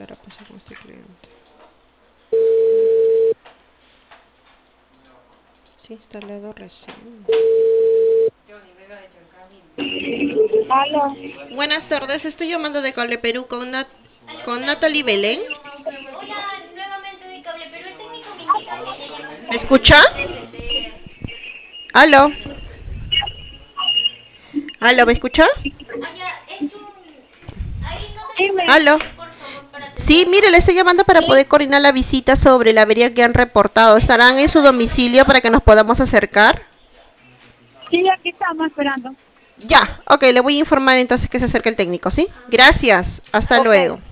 ¿Qué habrá pasado con este cliente? Sí, instalado recién. Aló. Buenas tardes, estoy llamando de Cable Perú con Natalie Belén. Hola, nuevamente de Cable Perú. El técnico me indica que ya llegó su ¿Me escucha? cliente. ¿Aló? ¿Aló? ¿Me escucha? Ah, ya, es un... Ahí no sé con quién Dime. ¿Aló? hablo, por favor, para Sí, atenderlo. mire, le estoy llamando para Sí, poder coordinar la visita sobre la avería que han reportado. ¿Estarán en su domicilio para que nos podamos acercar? sí, aquí estamos esperando. Ya, ok, le voy a informar entonces que se acerque el técnico, ¿sí? Gracias, hasta Ok. luego.